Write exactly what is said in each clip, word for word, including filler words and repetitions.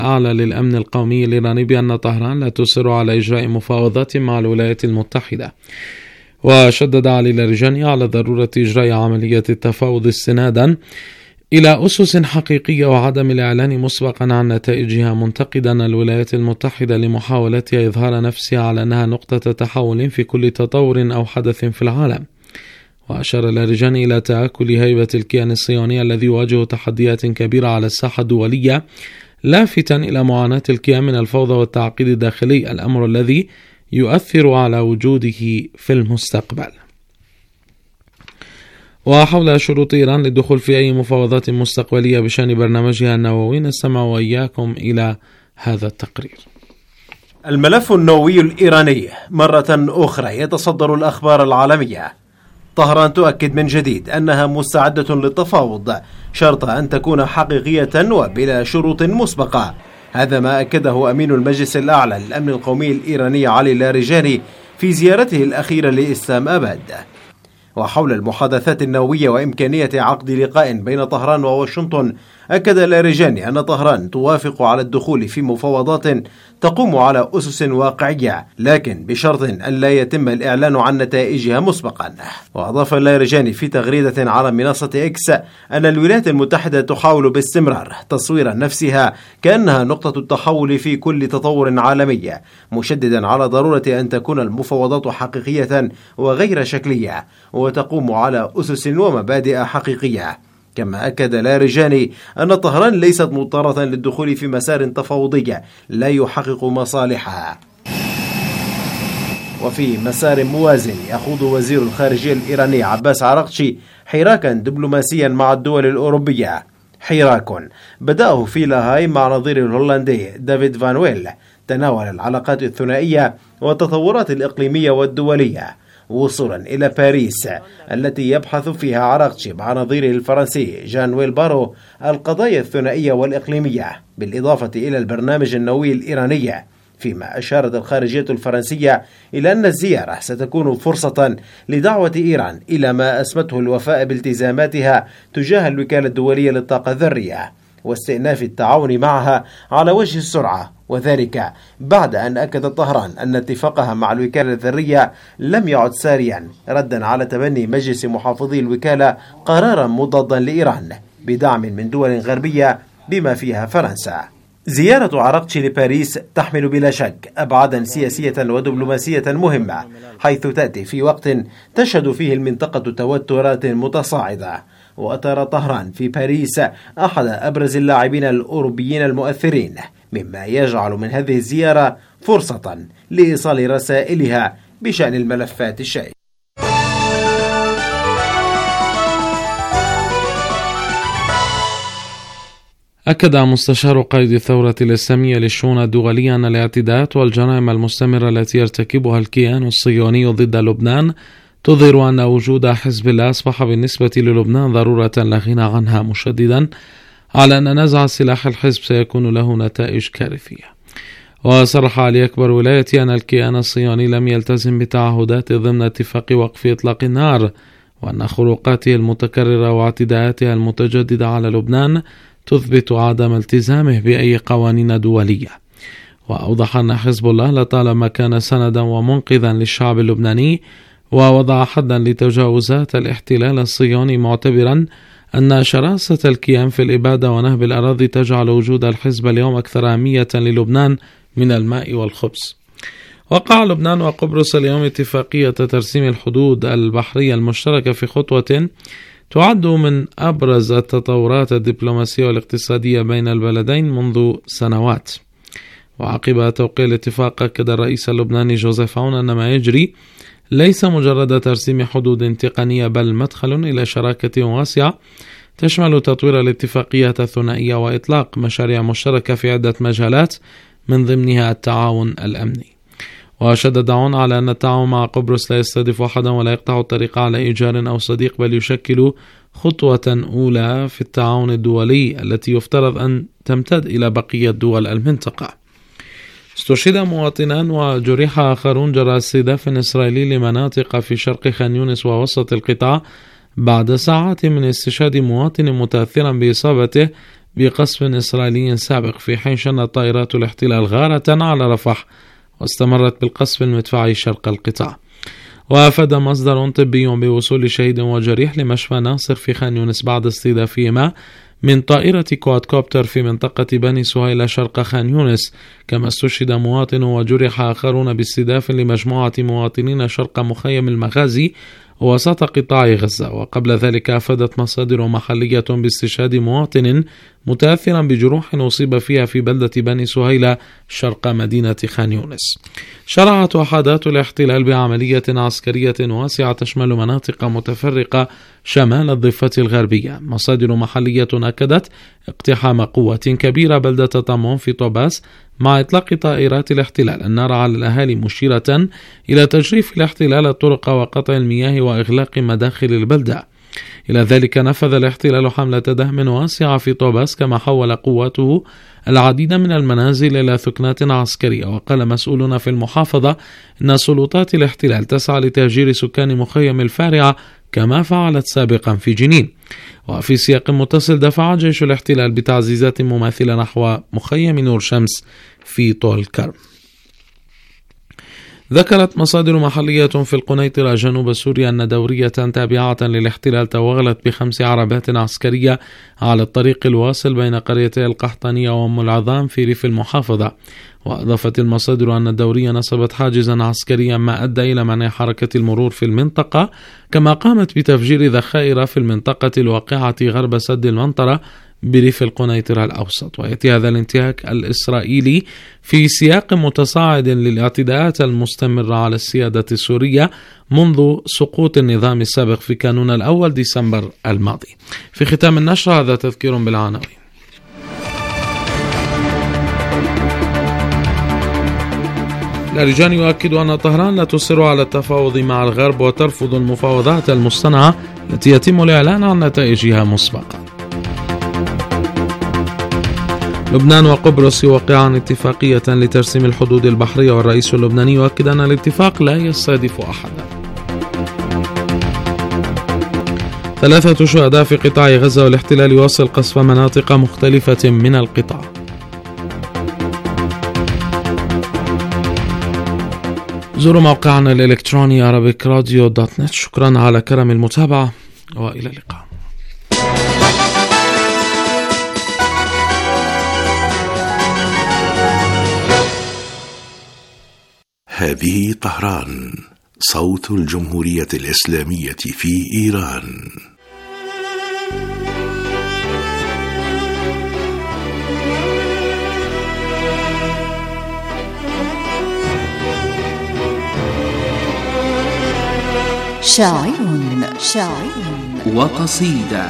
الأعلى للأمن القومي الإيراني بأن طهران لا تصر على إجراء مفاوضات مع الولايات المتحدة. وشدد علي لاریجانی على ضرورة إجراء عملية التفاوض استنادا إلى أسس حقيقية وعدم الإعلان مسبقا عن نتائجها، منتقدا الولايات المتحدة لمحاولتها إظهار نفسها على أنها نقطة تحول في كل تطور أو حدث في العالم. وأشار لاریجانی إلى تآكل هيبة الكيان الصهيوني الذي يواجه تحديات كبيرة على الساحة الدولية، لافتا إلى معاناة الكيان من الفوضى والتعقيد الداخلي، الأمر الذي يؤثر على وجوده في المستقبل. وحول شروط إيران للدخول في أي مفاوضات مستقبلية بشأن برنامجها النووي، نستمع وإياكم إلى هذا التقرير. الملف النووي الإيراني مرة أخرى يتصدر الأخبار العالمية. طهران تؤكد من جديد أنها مستعدة للتفاوض شرط أن تكون حقيقية وبلا شروط مسبقة. هذا ما أكده أمين المجلس الأعلى للأمن القومي الإيراني علي لاریجانی في زيارته الأخيرة لإسلام آباد. وحول المحادثات النووية وإمكانية عقد لقاء بين طهران وواشنطن، أكد لاریجانی أن طهران توافق على الدخول في مفاوضات تقوم على أسس واقعية، لكن بشرط أن لا يتم الإعلان عن نتائجها مسبقا. وأضاف لاریجانی في تغريدة على منصة إكس أن الولايات المتحدة تحاول باستمرار تصوير نفسها كأنها نقطة التحول في كل تطور عالمي، مشددا على ضرورة أن تكون المفاوضات حقيقية وغير شكلية وتقوم على أسس ومبادئ حقيقية. كما أكد لاریجانی أن طهران ليست مضطرة للدخول في مسار تفاوضي لا يحقق مصالحها. وفي مسار موازن يخوض وزير الخارجية الإيراني عباس عراقچي حراكا دبلوماسيا مع الدول الأوروبية، حراك بدأه في لاهاي مع نظيره الهولندي دافيد فان ويل، تناول العلاقات الثنائية والتطورات الإقليمية والدولية، وصولا إلى باريس التي يبحث فيها عراقچي مع نظيره الفرنسي جان ويل بارو القضايا الثنائية والإقليمية، بالإضافة إلى البرنامج النووي الإيراني. فيما أشارت الخارجية الفرنسية إلى أن الزيارة ستكون فرصة لدعوة إيران إلى ما أسمته الوفاء بالتزاماتها تجاه الوكالة الدولية للطاقة الذرية واستئناف التعاون معها على وجه السرعة، وذلك بعد أن أكد طهران أن اتفاقها مع الوكالة الذرية لم يعد ساريا، ردا على تبني مجلس محافظي الوكالة قرارا مضادا لإيران بدعم من دول غربية بما فيها فرنسا. زيارة عراقچي لباريس تحمل بلا شك أبعادا سياسية ودبلوماسية مهمة، حيث تأتي في وقت تشهد فيه المنطقة توترات متصاعدة. وأطار طهران في باريس أحد أبرز اللاعبين الأوروبيين المؤثرين، مما يجعل من هذه الزيارة فرصة لإيصال رسائلها بشأن الملفات الشائكة. أكد مستشار قائد الثورة الإسلامية للشؤون الدولية أن الاعتداءات والجرائم المستمرة التي يرتكبها الكيان الصهيوني ضد لبنان تظهر أن وجود حزب الله أصبح بالنسبة للبنان ضرورة لا غنى عنها، مشددا على أن نزع سلاح الحزب سيكون له نتائج كارثية. وصرح علي أكبر ولاية أن الكيان الصهيوني لم يلتزم بتعهداته ضمن اتفاق وقف إطلاق النار، وأن خروقاته المتكررة واعتداءاتها المتجددة على لبنان تثبت عدم التزامه بأي قوانين دولية. وأوضح أن حزب الله لطالما كان سندا ومنقذا للشعب اللبناني، ووضع حدا لتجاوزات الاحتلال الصهيوني، معتبرا أن شراسة الكيان في الإبادة ونهب الأراضي تجعل وجود الحزب اليوم أكثر أهمية للبنان من الماء والخبز. وقع لبنان وقبرص اليوم اتفاقية ترسيم الحدود البحرية المشتركة في خطوة تعد من أبرز التطورات الدبلوماسية والاقتصادية بين البلدين منذ سنوات. وعقب توقيع الاتفاق أكد الرئيس اللبناني جوزيف عون أن ما يجري ليس مجرد ترسيم حدود تقنية، بل مدخل إلى شراكة واسعة تشمل تطوير الاتفاقيات الثنائية وإطلاق مشاريع مشتركة في عدة مجالات من ضمنها التعاون الأمني. وشدد عون على أن التعاون مع قبرص لا يستهدف أحدا ولا يقطع الطريق على إيجار أو صديق، بل يشكل خطوة أولى في التعاون الدولي التي يفترض أن تمتد إلى بقية دول المنطقة. استشهد مواطنان وجرح آخرون جراء استهداف إسرائيلي لمناطق في شرق خان يونس ووسط القطاع بعد ساعات من استشهاد مواطن متأثرا بإصابته بقصف إسرائيلي سابق، في حين شنت طائرات الاحتلال غارة على رفح واستمرت بالقصف المدفعي شرق القطاع. وأفاد مصدر طبي بوصول شهيد وجريح لمشفى ناصر في خان يونس بعد استهدافهما من طائرة كواد كوبتر في منطقة بني سهيلة شرق خان يونس، كما استشهد مواطن وجرح آخرون باستهداف لمجموعة مواطنين شرق مخيم المغازي وسط قطاع غزة. وقبل ذلك أفادت مصادر محلية باستشهاد مواطن متأثرا بجروح أصيب فيها في بلدة بني سهيلة شرق مدينة خان يونس. شرعت وحدات الاحتلال بعملية عسكرية واسعة تشمل مناطق متفرقة شمال الضفة الغربية. مصادر محلية أكدت اقتحام قوة كبيرة بلدة طمون في طوباس مع إطلاق طائرات الاحتلال النار على الأهالي، مشيرة إلى تجريف الاحتلال الطرق وقطع المياه وإغلاق مداخل البلدة. إلى ذلك نفذ الاحتلال حملة دهم واسعة في طوباس، كما حول قواته العديد من المنازل إلى ثكنات عسكرية. وقال مسؤولون في المحافظة إن سلطات الاحتلال تسعى لتهجير سكان مخيم الفارعة كما فعلت سابقا في جنين. وفي سياق متصل دفع جيش الاحتلال بتعزيزات مماثلة نحو مخيم نور شمس في طول كرم. ذكرت مصادر محلية في القنيطرة جنوب سوريا أن دورية تابعة للاحتلال توغلت بخمس عربات عسكرية على الطريق الواصل بين قريتي القحطانية وأم العظام في ريف المحافظة. وأضافت المصادر أن الدورية نصبت حاجزا عسكريا ما أدى إلى منع حركة المرور في المنطقة، كما قامت بتفجير ذخائر في المنطقة الواقعة غرب سد المنطرة بريف القنيطرة الأوسط. ويأتي هذا الانتهاك الإسرائيلي في سياق متصاعد للاعتداءات المستمرة على السيادة السورية منذ سقوط النظام السابق في كانون الأول ديسمبر الماضي. في ختام النشرة هذا تذكير بالعناوين. الأرجان يؤكد أن طهران لا تصر على التفاوض مع الغرب وترفض المفاوضات المصطنعة التي يتم الإعلان عن نتائجها مسبقا. لبنان وقبرص يوقعان اتفاقية لترسيم الحدود البحرية، والرئيس اللبناني يؤكد أن الاتفاق لا يستهدف أحدا. ثلاثة شهداء في قطاع غزة، والاحتلال يواصل قصف مناطق مختلفة من القطاع. زوروا موقعنا الإلكتروني أرابيك راديو دوت نت. شكرا على كرم المتابعة وإلى اللقاء. هذه طهران، صوت الجمهورية الإسلامية في إيران. شاعر شاعر وقصيدة.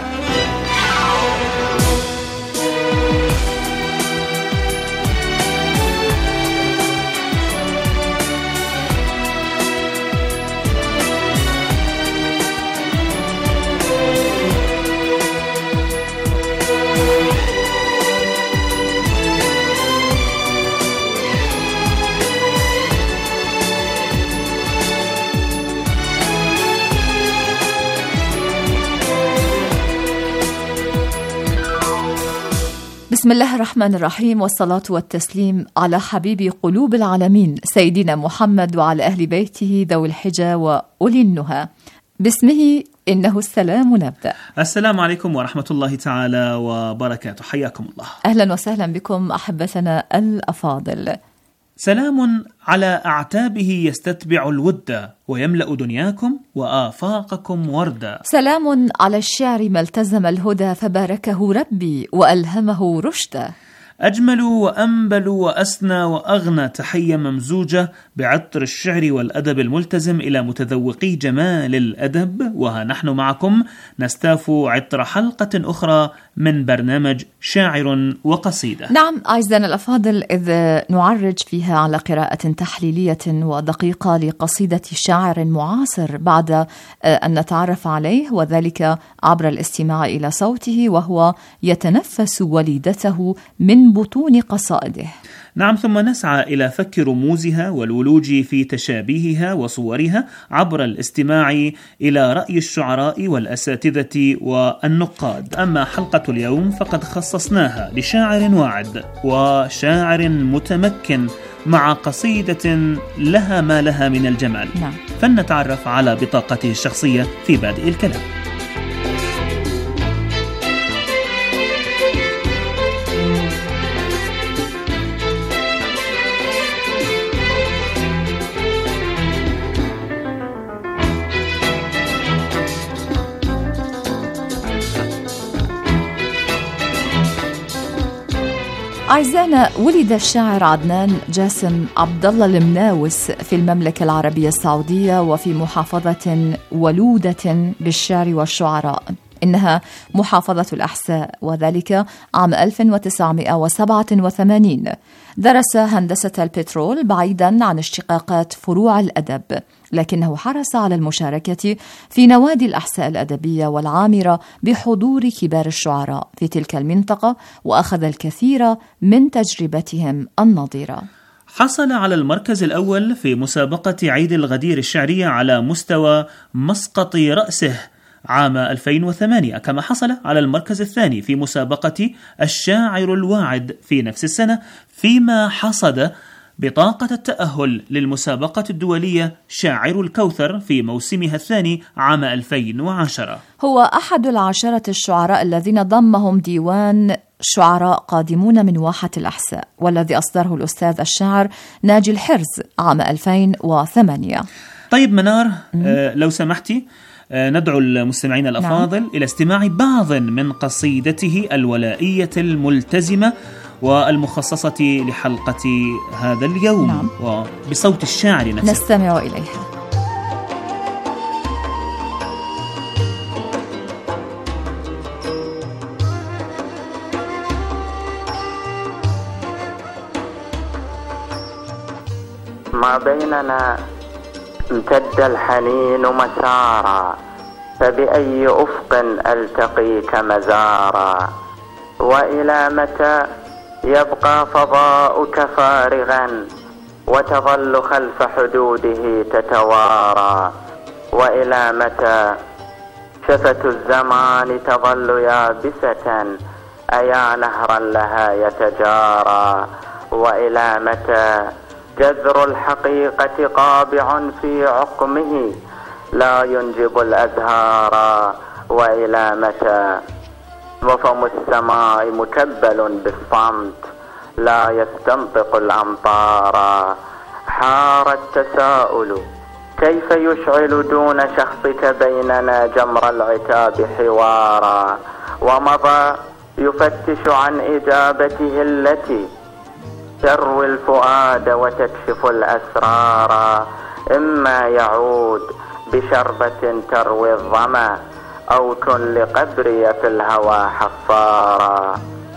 بسم الله الرحمن الرحيم، والصلاة والتسليم على حبيب قلوب العالمين سيدنا محمد وعلى أهل بيته ذوي الحجى وأولي النهى. باسمه إنه السلام نبدأ. السلام عليكم ورحمة الله تعالى وبركاته، حياكم الله. أهلا وسهلا بكم أحبتنا الأفاضل. سلام على أعتابه يستتبع الود ويملأ دنياكم وآفاقكم وردا. سلام على الشعر ما التزم الهدى فباركه ربي وألهمه رشدا. أجمل وأنبل وأسنى وأغنى تحية ممزوجة بعطر الشعر والأدب الملتزم إلى متذوقي جمال الأدب. وها نحن معكم نستاف عطر حلقة أخرى من برنامج شاعر وقصيدة. نعم أعزائنا الأفاضل، إذ نعرج فيها على قراءة تحليلية ودقيقة لقصيدة شاعر معاصر بعد أن نتعرف عليه، وذلك عبر الاستماع إلى صوته وهو يتنفس وليدته من بطون قصائده. نعم، ثم نسعى إلى فك رموزها والولوج في تشابيهها وصورها عبر الاستماع إلى رأي الشعراء والأساتذة والنقاد. أما حلقة اليوم فقد خصصناها لشاعر واعد وشاعر متمكن مع قصيدة لها ما لها من الجمال. نعم. فلنتعرف على بطاقته الشخصية في بادئ الكلام. أعزائنا، ولد الشاعر عدنان جاسم عبد الله المناوس في المملكة العربية السعودية وفي محافظة ولودة بالشعر والشعراء، إنها محافظة الأحساء، وذلك عام ألف وتسعمائة وسبعة وثمانين. درس هندسة البترول بعيدا عن اشتقاقات فروع الأدب، لكنه حرص على المشاركة في نوادي الأحساء الأدبية والعامرة بحضور كبار الشعراء في تلك المنطقة، وأخذ الكثير من تجربتهم النظيرة. حصل على المركز الأول في مسابقة عيد الغدير الشعرية على مستوى مسقط رأسه عام ألفين وثمانية، كما حصل على المركز الثاني في مسابقة الشاعر الواعد في نفس السنة، فيما حصد بطاقة التأهل للمسابقة الدولية شاعر الكوثر في موسمها الثاني عام ألفين وعشرة. هو أحد العشرة الشعراء الذين ضمهم ديوان شعراء قادمون من واحة الأحساء، والذي أصدره الأستاذ الشاعر ناجي الحرز عام ألفين وثمانية. طيب منار، آه لو سمحتي ندعو المستمعين الأفاضل نعم. إلى استماع بعض من قصيدته الولائية الملتزمة والمخصصة لحلقة هذا اليوم نعم. وبصوت الشاعر نفسه. نستمع إليها. ما بيننا امتد الحنين مسارا، فبأي أفق ألتقيك مزارا، وإلى متى يبقى فضاؤك فارغا وتظل خلف حدوده تتوارى، وإلى متى شفة الزمان تظل يابسة أيا نهرا لها يتجارى، وإلى متى جذر الحقيقة قابع في عقمه لا ينجب الأزهار، وإلى متى وفم السماء مكبل بالصمت لا يستنطق الأمطار. حار التساؤل كيف يشعل دون شخصك بيننا جمر العتاب حوارا، ومضى يفتش عن إجابته التي تروي الفؤاد وتكشف الأسرار، إما يعود بشربة تروي الظما أو كن لقبري في الهوى حفارا.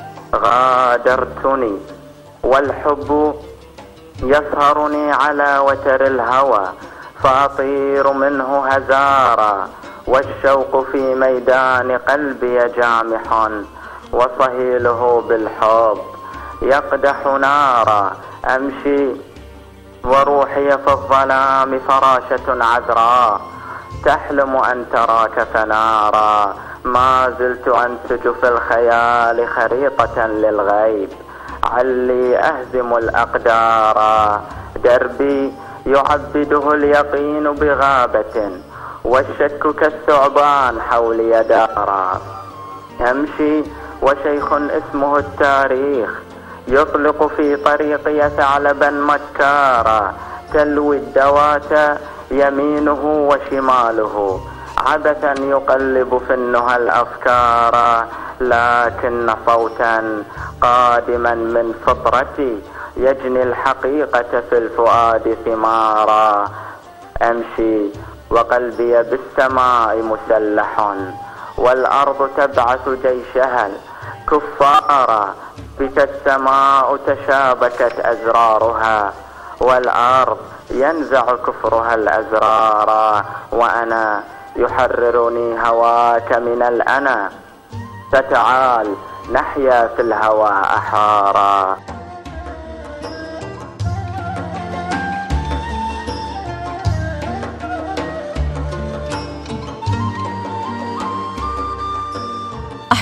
غادرتني والحب يسهرني على وتر الهوى فأطير منه هزارا، والشوق في ميدان قلبي جامح وصهيله بالحب يقدح نارا. أمشي وروحي في الظلام فراشة عذراء تحلم أن تراك فنارا، ما زلت أنسج في الخيال خريطة للغيب علي أهزم الأقدار. دربي يعبده اليقين بغابة والشك كالثعبان حولي دارا. أمشي وشيخ اسمه التاريخ يطلق في طريقي ثعلبا مكارا، تلوي الدوات يمينه وشماله عبثا يقلب في النهى الأفكار، لكن صوتا قادما من فطرتي يجني الحقيقة في الفؤاد ثمارا. أمشي وقلبي بالسماء مسلح والأرض تبعث جيشها الكفارا، بك السماء تشابكت أزرارها والأرض ينزع كفرها الأزرار، وأنا يحررني هواك من الأنا، فتعال نحيا في الهوى أحارا.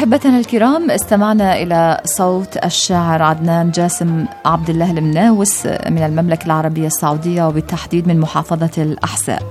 أحبتنا الكرام، استمعنا إلى صوت الشاعر عدنان جاسم عبد الله المناوس من المملكة العربية السعودية، وبالتحديد من محافظة الأحساء.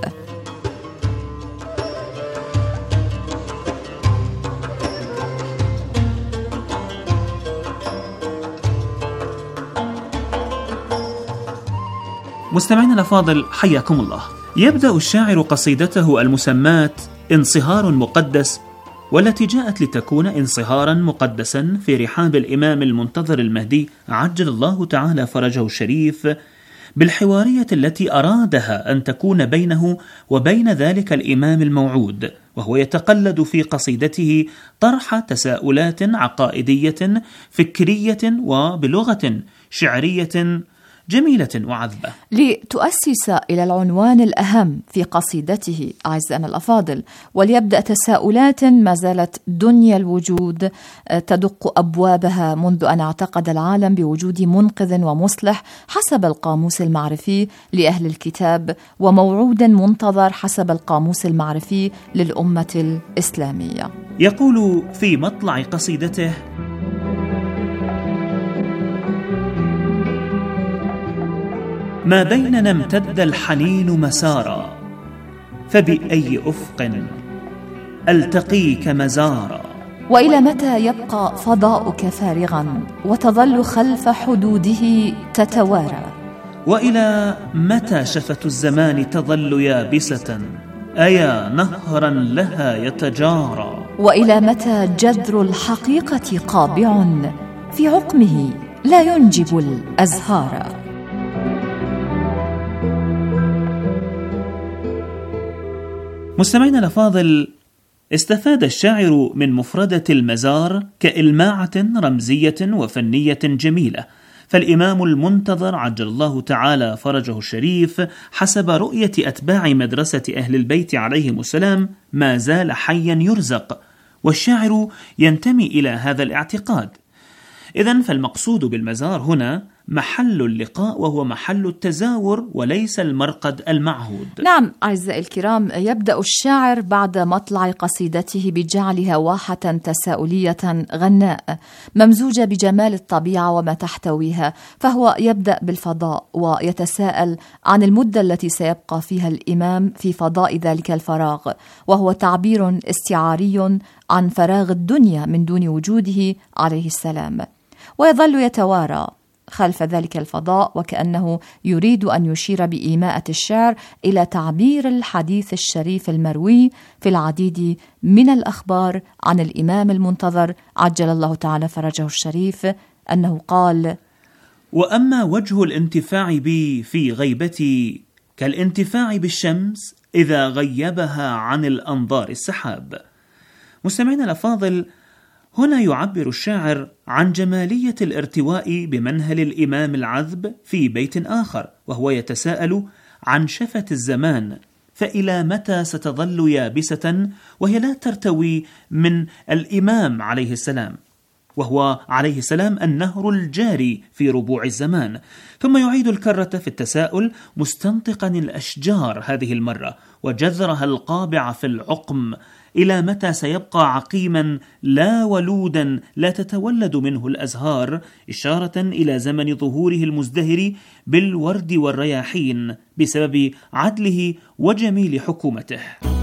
مستمعينا الأفاضل، حياكم الله. يبدأ الشاعر قصيدته المسماة انصهار مقدس، والتي جاءت لتكون انصهارا مقدسا في رحاب الإمام المنتظر المهدي عجل الله تعالى فرجه الشريف، بالحوارية التي أرادها أن تكون بينه وبين ذلك الإمام الموعود، وهو يتقلد في قصيدته طرح تساؤلات عقائدية فكرية وبلغة شعرية جميلة وعذبة، لتؤسس إلى العنوان الأهم في قصيدته أعزائنا الأفاضل. وليبدأ تساؤلات ما زالت دنيا الوجود تدق أبوابها منذ أن اعتقد العالم بوجود منقذ ومصلح حسب القاموس المعرفي لأهل الكتاب، وموعود منتظر حسب القاموس المعرفي للأمة الإسلامية. يقول في مطلع قصيدته: ما بيننا امتد الحنين مسارا، فبأي أفق ألتقيك مزارا. وإلى متى يبقى فضاؤك فارغا وتظل خلف حدوده تتوارى؟ وإلى متى شفة الزمان تظل يابسة، أيا نهرا لها يتجارى؟ وإلى متى جذر الحقيقة قابع في عقمه لا ينجب الأزهار؟ مستمعينا الأفاضل، استفاد الشاعر من مفردة المزار كإلماعة رمزية وفنية جميلة، فالإمام المنتظر عجل الله تعالى فرجه الشريف حسب رؤية أتباع مدرسة أهل البيت عليهم السلام ما زال حيا يرزق، والشاعر ينتمي إلى هذا الاعتقاد. إذن فالمقصود بالمزار هنا محل اللقاء، وهو محل التزاور وليس المرقد المعهود. نعم أعزائي الكرام، يبدأ الشاعر بعد مطلع قصيدته بجعلها واحة تساؤلية غناء ممزوجة بجمال الطبيعة وما تحتويها، فهو يبدأ بالفضاء ويتساءل عن المدة التي سيبقى فيها الإمام في فضاء ذلك الفراغ، وهو تعبير استعاري عن فراغ الدنيا من دون وجوده عليه السلام، ويظل يتوارى خلف ذلك الفضاء، وكأنه يريد أن يشير بإيماءة الشعر إلى تعبير الحديث الشريف المروي في العديد من الأخبار عن الإمام المنتظر عجل الله تعالى فرجه الشريف أنه قال: وأما وجه الانتفاع بي في غيبتي كالانتفاع بالشمس إذا غيبها عن الأنظار السحاب. مستمعينا الأفاضل، هنا يعبر الشاعر عن جمالية الارتواء بمنهل الإمام العذب في بيت آخر، وهو يتساءل عن شفة الزمان، فإلى متى ستظل يابسة وهي لا ترتوي من الإمام عليه السلام، وهو عليه السلام النهر الجاري في ربوع الزمان. ثم يعيد الكرة في التساؤل مستنطقا الأشجار هذه المرة وجذرها القابع في العقم، إلى متى سيبقى عقيما لا ولودا لا تتولد منه الأزهار، إشارة إلى زمن ظهوره المزدهر بالورد والرياحين بسبب عدله وجميل حكومته.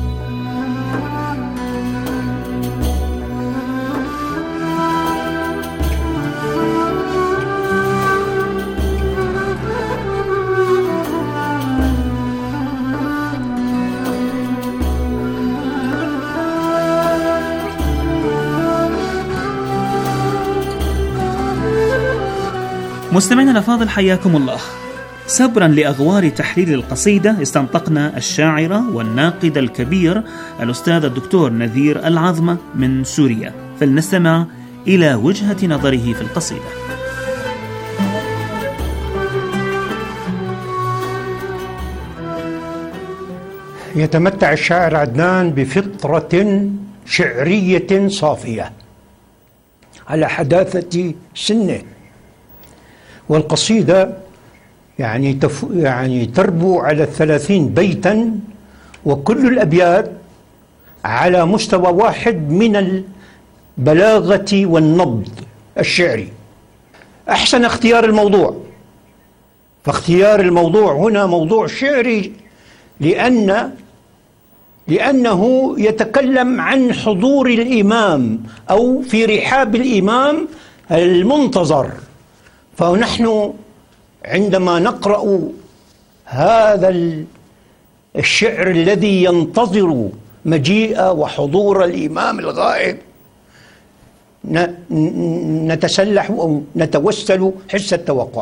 مستمعينا الأفاضل، حياكم الله. صبرا لأغوار تحرير القصيدة استنطقنا الشاعر والناقد الكبير الأستاذ الدكتور نذير العظمة من سوريا، فلنستمع إلى وجهة نظره في القصيدة. يتمتع الشاعر عدنان بفطرة شعرية صافية على حداثة سنه، والقصيدة يعني تف يعني تربو على الثلاثين بيتا، وكل الأبيات على مستوى واحد من البلاغة والنبض الشعري. أحسن اختيار الموضوع، فاختيار الموضوع هنا موضوع شعري لأن لأنه يتكلم عن حضور الإمام أو في رحاب الإمام المنتظر. فنحن عندما نقرأ هذا الشعر الذي ينتظر مجيء وحضور الإمام الغائب نتسلح أو نتوسل حس التوقع.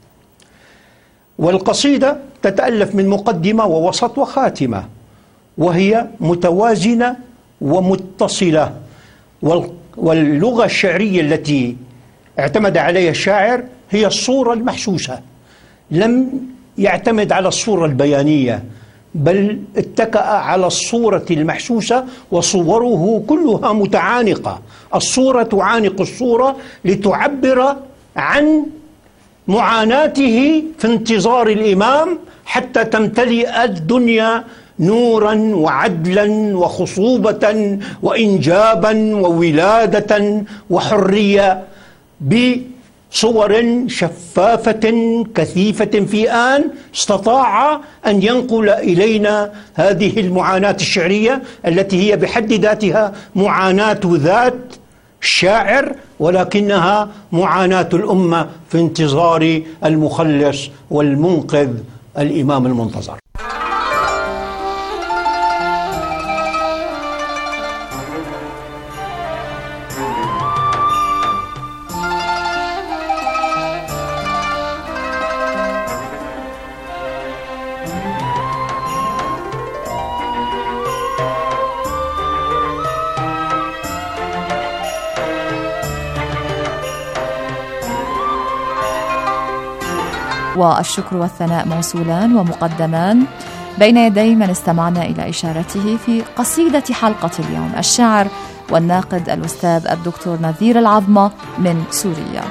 والقصيدة تتألف من مقدمة ووسط وخاتمة، وهي متوازنة ومتصلة. واللغة الشعرية التي اعتمد عليها الشاعر هي الصورة المحسوسة، لم يعتمد على الصورة البيانية، بل اتكأ على الصورة المحسوسة، وصوره كلها متعانقة. الصورة تعانق الصورة لتعبر عن معاناته في انتظار الإمام حتى تمتلئ الدنيا نورا وعدلا وخصوبة وإنجابا وولادة وحرية بصور شفافة كثيفة في آن استطاع أن ينقل إلينا هذه المعاناة الشعرية التي هي بحد ذاتها معاناة ذات الشاعر، ولكنها معاناة الأمة في انتظار المخلص والمنقذ الإمام المنتظر. والشكر والثناء موصولان ومقدمان بين يدي من استمعنا إلى إشارته في قصيدة حلقة اليوم، الشاعر والناقد الأستاذ الدكتور نذير العظمة من سوريا.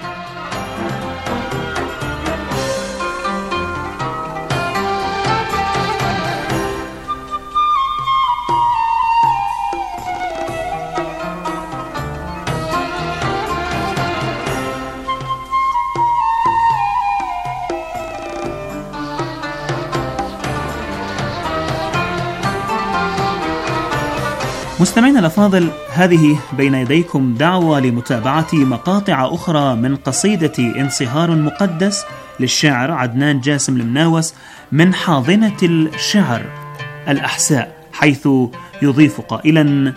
مستمعينا الأفاضل، هذه بين يديكم دعوة لمتابعة مقاطع أخرى من قصيدة انصهار مقدس للشاعر عدنان جاسم المناوس من حاضنة الشعر الأحساء، حيث يضيف قائلا: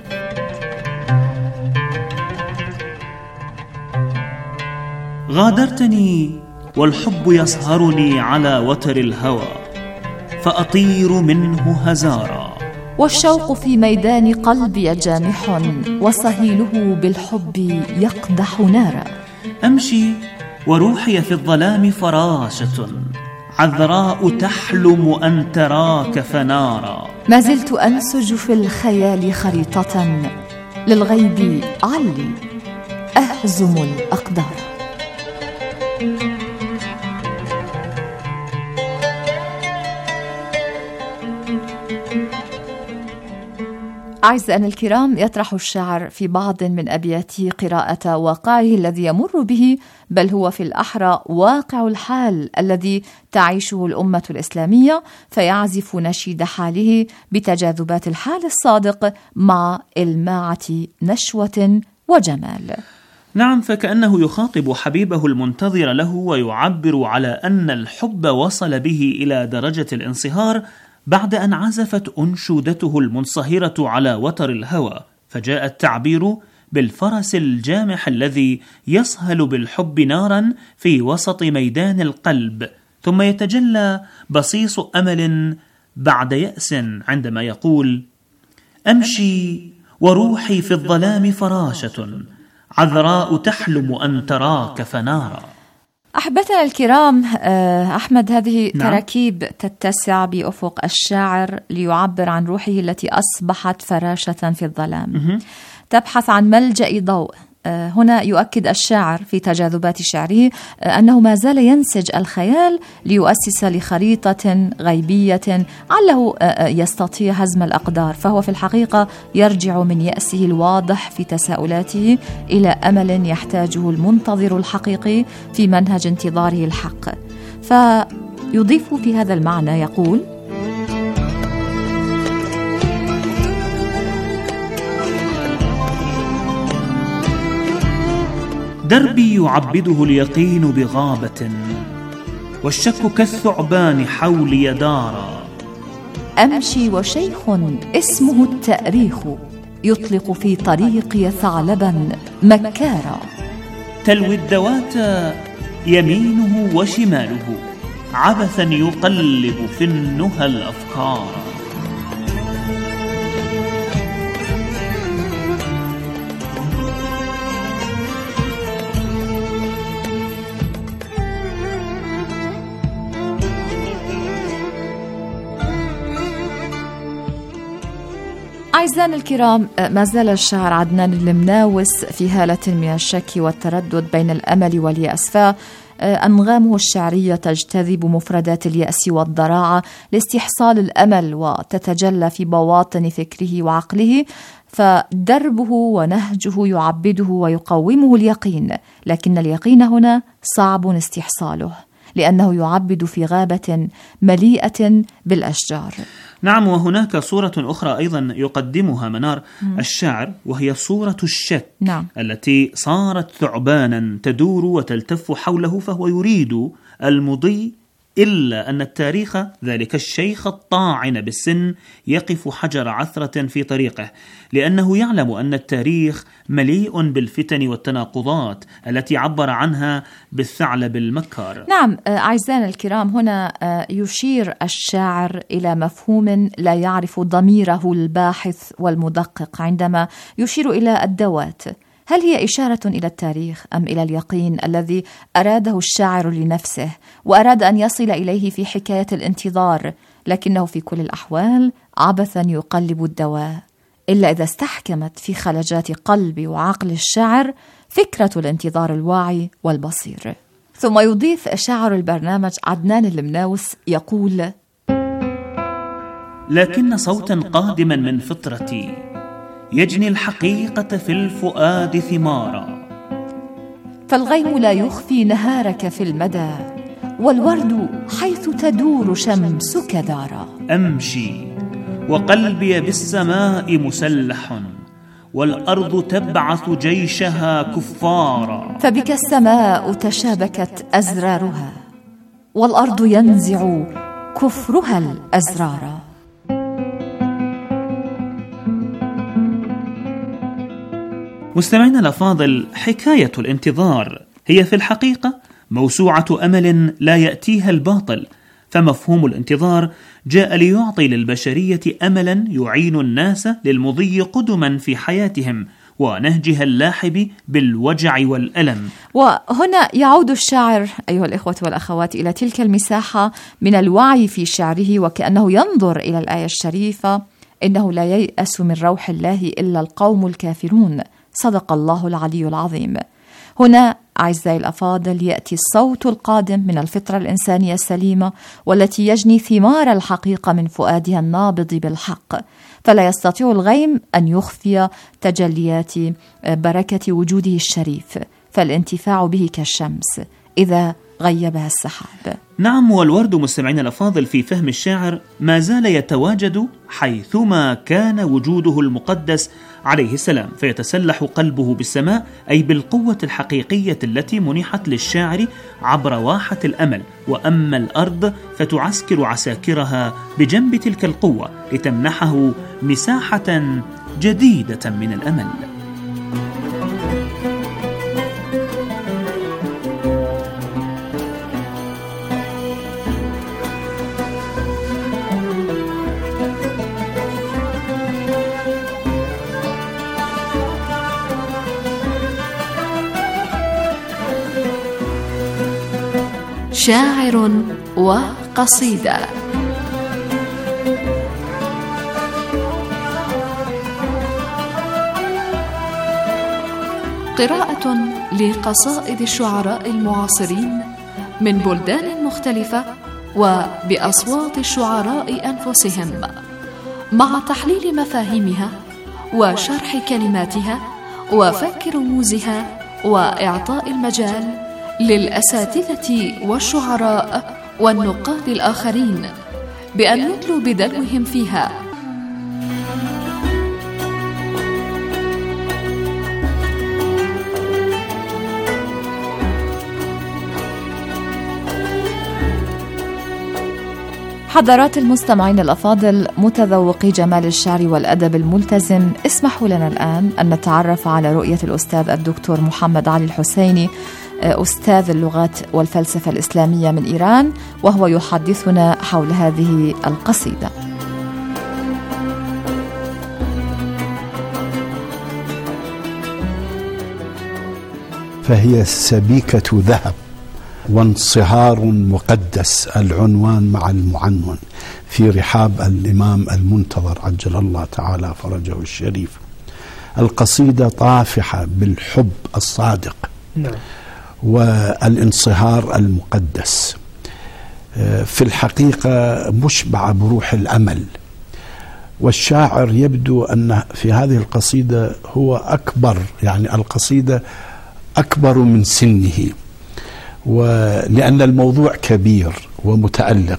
غادرتني والحب يصهرني على وتر الهوى، فأطير منه هزارا، والشوق في ميدان قلبي جامح، وصهيله بالحب يقدح نارا. أمشي وروحي في الظلام فراشة، عذراء تحلم أن تراك فنارا. ما زلت أنسج في الخيال خريطة للغيب علي أهزم الأقدار. أعزائنا الكرام، يطرح الشاعر في بعض من أبياته قراءة واقعه الذي يمر به، بل هو في الأحرى واقع الحال الذي تعيشه الأمة الإسلامية، فيعزف نشيد حاله بتجاذبات الحال الصادق مع إلماعة نشوة وجمال. نعم، فكأنه يخاطب حبيبه المنتظر له ويعبر على أن الحب وصل به إلى درجة الانصهار بعد أن عزفت أنشودته المنصهرة على وتر الهوى، فجاء التعبير بالفرس الجامح الذي يصهل بالحب نارا في وسط ميدان القلب، ثم يتجلى بصيص أمل بعد يأس عندما يقول: أمشي وروحي في الظلام فراشة، عذراء تحلم أن تراك فنارا. أحبتنا الكرام، أحمد، هذه نعم. تراكيب تتسع بأفق الشاعر ليعبر عن روحه التي أصبحت فراشة في الظلام، م- تبحث عن ملجأ ضوء هنا يؤكد الشاعر في تجاذبات شعره أنه ما زال ينسج الخيال ليؤسس لخريطة غيبية عله يستطيع هزم الأقدار، فهو في الحقيقة يرجع من يأسه الواضح في تساؤلاته إلى أمل يحتاجه المنتظر الحقيقي في منهج انتظاره الحق. فيضيف في هذا المعنى يقول: دربي يعبده اليقين بغابة، والشك كالثعبان حولي دارا. أمشي وشيخ اسمه التأريخ يطلق في طريقي ثعلبا مكارا. تلوي الدوات يمينه وشماله، عبثا يقلب في النهى الأفكار. أعزائنا الكرام، ما زال الشاعر عدنان المناوس في هالة من الشك والتردد بين الأمل واليأس، فأنغامه الشعرية تجتذب مفردات اليأس والضراعة لاستحصال الأمل وتتجلى في بواطن فكره وعقله، فدربه ونهجه يعبده ويقومه اليقين، لكن اليقين هنا صعب استحصاله لأنه يعبد في غابة مليئة بالأشجار. نعم، وهناك صورة أخرى أيضا يقدمها منار م. الشاعر، وهي صورة الشك. نعم. التي صارت ثعبانا تدور وتلتف حوله، فهو يريد المضي، إلا أن التاريخ ذلك الشيخ الطاعن بالسن يقف حجر عثرة في طريقه، لأنه يعلم أن التاريخ مليء بالفتن والتناقضات التي عبر عنها بالثعلب المكار. نعم أعزائنا الكرام، هنا يشير الشاعر إلى مفهوم لا يعرف ضميره الباحث والمدقق عندما يشير إلى الدوات. هل هي إشارة إلى التاريخ أم إلى اليقين الذي أراده الشاعر لنفسه وأراد أن يصل إليه في حكاية الانتظار، لكنه في كل الأحوال عبثا يقلب الدواء، إلا إذا استحكمت في خلجات قلب وعقل الشاعر فكرة الانتظار الواعي والبصير. ثم يضيف شاعر البرنامج عدنان المناوس يقول: لكن صوتا قادما من فطرتي يجني الحقيقة في الفؤاد ثمارا. فالغيم لا يخفي نهارك في المدى، والورد حيث تدور شمسك دارا. أمشي وقلبي بالسماء مسلح، والأرض تبعث جيشها كفارا. فبك السماء تشابكت أزرارها، والأرض ينزع كفرها الأزرار. مستمعينا الأفاضل، حكاية الانتظار هي في الحقيقة موسوعة أمل لا يأتيها الباطل، فمفهوم الانتظار جاء ليعطي للبشرية أملا يعين الناس للمضي قدما في حياتهم ونهجها اللاحب بالوجع والألم. وهنا يعود الشاعر أيها الإخوة والأخوات إلى تلك المساحة من الوعي في شعره، وكأنه ينظر إلى الآية الشريفة: إنه لا ييأس من روح الله إلا القوم الكافرون. صدق الله العلي العظيم. هنا أعزائي الأفاضل يأتي الصوت القادم من الفطرة الإنسانية السليمة، والتي يجني ثمار الحقيقة من فؤادها النابض بالحق، فلا يستطيع الغيم أن يخفي تجليات بركة وجوده الشريف، فالانتفاع به كالشمس إذا غيبها السحاب. نعم، والورد مستمعين الأفاضل في فهم الشاعر ما زال يتواجد حيثما كان وجوده المقدس عليه السلام، فيتسلح قلبه بالسماء، أي بالقوة الحقيقية التي منحت للشاعر عبر واحة الأمل. وأما الأرض فتعسكر عساكرها بجنب تلك القوة لتمنحه مساحة جديدة من الأمل. شاعر وقصيدة. قراءة لقصائد الشعراء المعاصرين من بلدان مختلفة وبأصوات الشعراء أنفسهم، مع تحليل مفاهيمها وشرح كلماتها وفك رموزها وإعطاء المجال للأساتذة والشعراء والنقاد الآخرين بأن يدلوا بدلوهم فيها. حضرات المستمعين الأفاضل، متذوقي جمال الشعر والأدب الملتزم، اسمحوا لنا الآن أن نتعرف على رؤية الأستاذ الدكتور محمد علي الحسيني، أستاذ اللغات والفلسفة الإسلامية من إيران، وهو يحدثنا حول هذه القصيدة. فهي سبيكة ذهب وانصهار مقدس، العنوان مع المعنون، في رحاب الإمام المنتظر عجل الله تعالى فرجه الشريف. القصيدة طافحة بالحب الصادق نعم. والانصهار المقدس، في الحقيقة مشبعة بروح الأمل. والشاعر يبدو أن في هذه القصيدة هو أكبر، يعني القصيدة أكبر من سنه، ولأن الموضوع كبير ومتألق،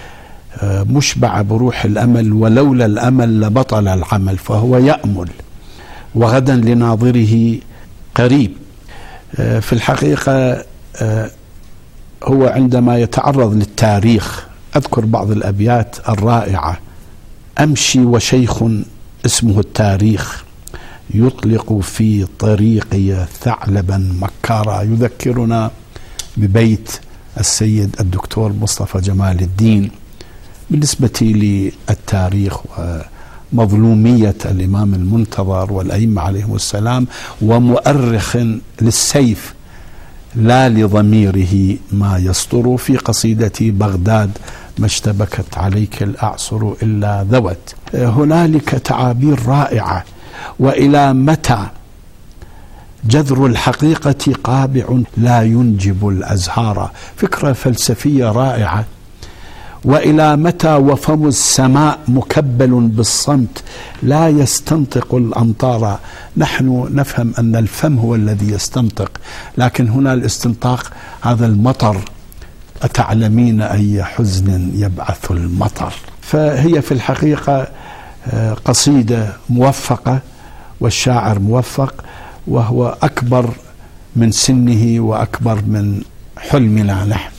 مشبع بروح الأمل، ولولا الأمل لبطل العمل، فهو يأمل وغدا لناظره قريب. في الحقيقة هو عندما يتعرض للتاريخ، أذكر بعض الأبيات الرائعة: أمشي وشيخ اسمه التاريخ يطلق في طريقي ثعلبا مكارا، يذكرنا ببيت السيد الدكتور مصطفى جمال الدين بالنسبة للتاريخ ومظلومية الإمام المنتظر والأئمة عليهم السلام، ومؤرخ للسيف لا لضميره ما يسطر في قصيدة بغداد ما اشتبكت عليك الأعصر إلا ذوت. هنالك تعابير رائعة: وإلى متى جذر الحقيقة قابع لا ينجب الأزهار، فكرة فلسفية رائعة. وإلى متى وفم السماء مكبل بالصمت لا يستنطق الأمطار، نحن نفهم أن الفم هو الذي يستنطق، لكن هنا الاستنطاق هذا المطر، أتعلمين أي حزن يبعث المطر. فهي في الحقيقة قصيدة موفقة، والشاعر موفق، وهو أكبر من سنه وأكبر من حلمنا نحن.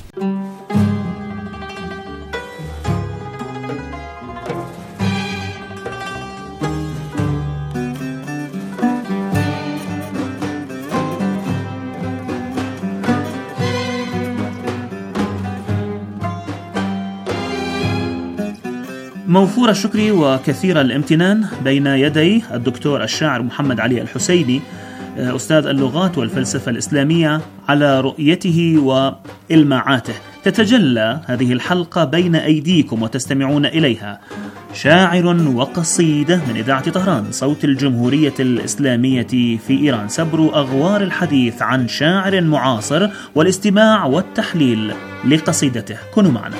موفور الشكر وكثير الامتنان بين يدي الدكتور الشاعر محمد علي الحسيني، أستاذ اللغات والفلسفة الإسلامية، على رؤيته وإلماعاته. تتجلى هذه الحلقة بين أيديكم وتستمعون إليها، شاعر وقصيدة من إذاعة طهران، صوت الجمهورية الإسلامية في إيران، سبر أغوار الحديث عن شاعر معاصر والاستماع والتحليل لقصيدته. كونوا معنا.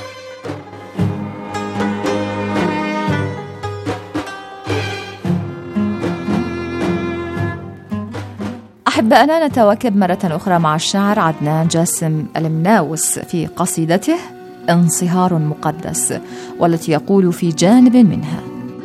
أحبائنا، نتواكب مرة أخرى مع الشاعر عدنان جاسم المناوس في قصيدته انصهار مقدس، والتي يقول في جانب منها: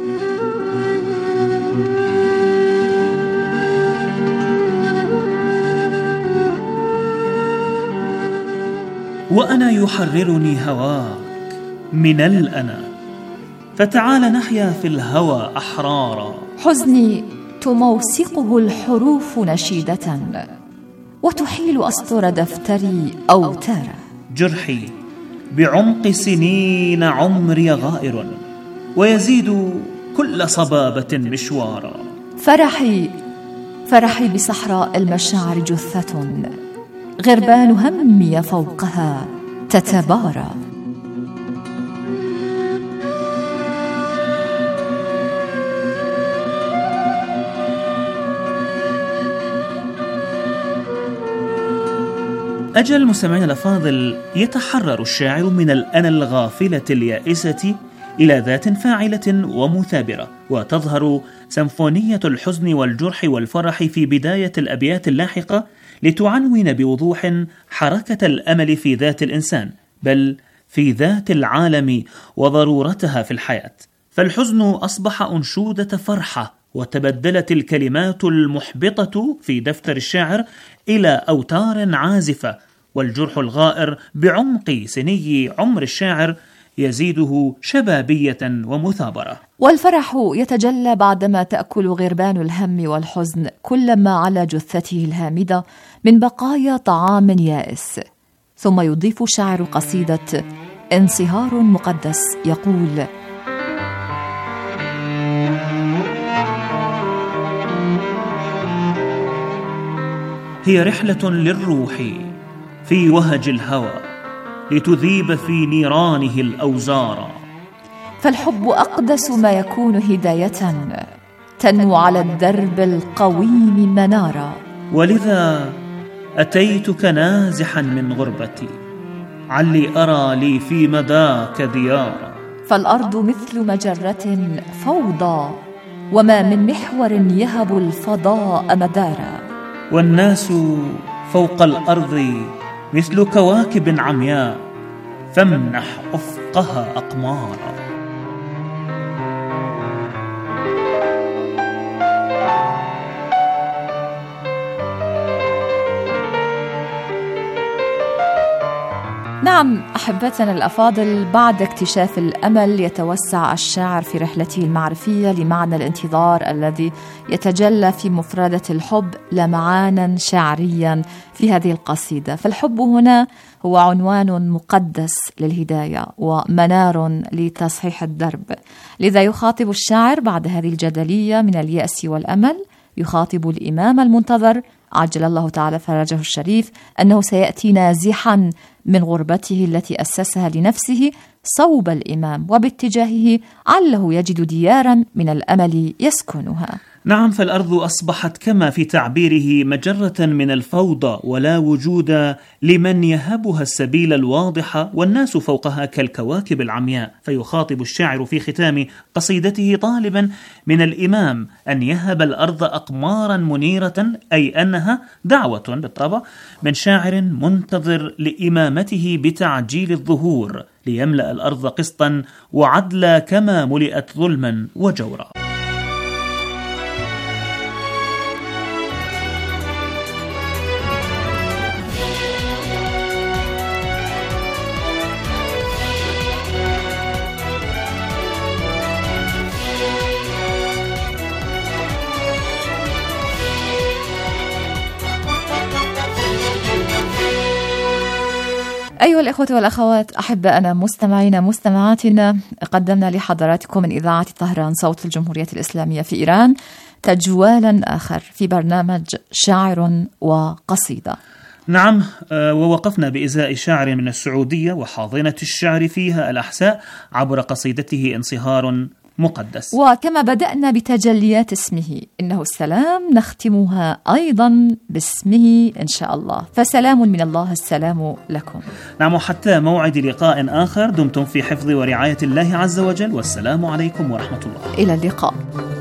وأنا يحررني هواك من الأنا، فتعال نحيا في الهوى أحرارا. حزني تموسقه الحروف نشيدة، وتحيل أسطر دفتري أوتارا. جرحي بعمق سنين عمري غائر، ويزيد كل صبابة مشوارا. فرحي فرحي بصحراء المشاعر جثة، غربان همي فوقها تتبارى. أجل مستمعينا الأفاضل، يتحرر الشاعر من الأنا الغافلة اليائسة إلى ذات فاعلة ومثابرة، وتظهر سمفونية الحزن والجرح والفرح في بداية الأبيات اللاحقة لتعنون بوضوح حركة الأمل في ذات الإنسان، بل في ذات العالم وضرورتها في الحياة. فالحزن أصبح أنشودة فرحة، وتبدلت الكلمات المحبطة في دفتر الشاعر إلى أوتار عازفة، والجرح الغائر بعمق سني عمر الشاعر يزيده شبابية ومثابرة. والفرح يتجلى بعدما تأكل غربان الهم والحزن كل ما على جثته الهامدة من بقايا طعام يائس. ثم يضيف شاعر قصيدة انصهار مقدس يقول: هي رحلة للروح في وهج الهوى لتذيب في نيرانه الأوزار. فالحب أقدس ما يكون هداية تنمو على الدرب القويم منارا. ولذا أتيتك نازحا من غربتي علي أرى لي في مداك ديارا. فالأرض مثل مجرة فوضى وما من محور يهب الفضاء مدارا. والناس فوق الأرض مثل كواكب عمياء فامنح أفقها أقمارا. نعم أحبتنا الأفاضل، بعد اكتشاف الأمل يتوسع الشاعر في رحلته المعرفية لمعنى الانتظار الذي يتجلى في مفردة الحب لمعانا شعريا في هذه القصيدة. فالحب هنا هو عنوان مقدس للهداية ومنار لتصحيح الدرب، لذا يخاطب الشاعر بعد هذه الجدلية من اليأس والأمل، يخاطب الإمام المنتظر عجل الله تعالى فرجه الشريف أنه سيأتي نازحا من غربته التي أسسها لنفسه صوب الإمام وباتجاهه عله يجد ديارا من الأمل يسكنها. نعم، فالأرض أصبحت كما في تعبيره مجرة من الفوضى ولا وجود لمن يهبها السبيل الواضح، والناس فوقها كالكواكب العمياء. فيخاطب الشاعر في ختام قصيدته طالبا من الإمام أن يهب الأرض أقمارا منيرة، أي أنها دعوة بالطبع من شاعر منتظر لإمامته بتعجيل الظهور ليملأ الأرض قسطا وعدلا كما ملئت ظلما وجورا. أيها الإخوة والأخوات أحبائنا مستمعينا مستمعاتنا، قدمنا لحضراتكم من إذاعة طهران صوت الجمهورية الإسلامية في إيران تجوالا آخر في برنامج شاعر وقصيدة. نعم، ووقفنا بإزاء شاعر من السعودية وحاضنة الشعر فيها الأحساء عبر قصيدته انصهار مقدس. وكما بدأنا بتجليات اسمه إنه السلام، نختمها أيضا باسمه إن شاء الله، فسلام من الله، السلام لكم. نعم، وحتى موعد لقاء آخر دمتم في حفظ ورعاية الله عز وجل، والسلام عليكم ورحمة الله. إلى اللقاء.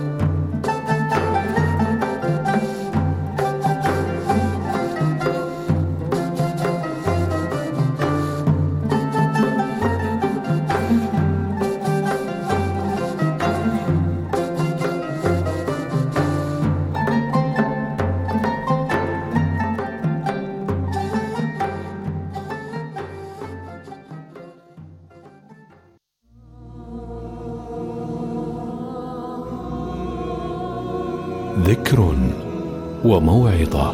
ذكر وموعظة.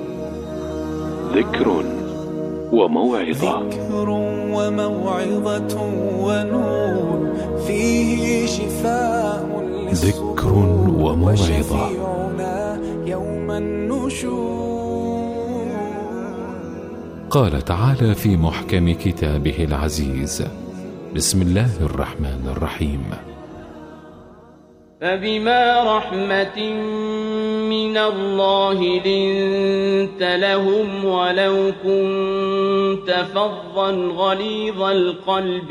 ذكر وموعظة. ذكر وموعظة ونور فيه شفاء. ذكر وموعظة. يوم النشور. قال تعالى في محكم كتابه العزيز: بسم الله الرحمن الرحيم. فبما رحمة من الله لنت لهم ولو كنت فظا غليظ القلب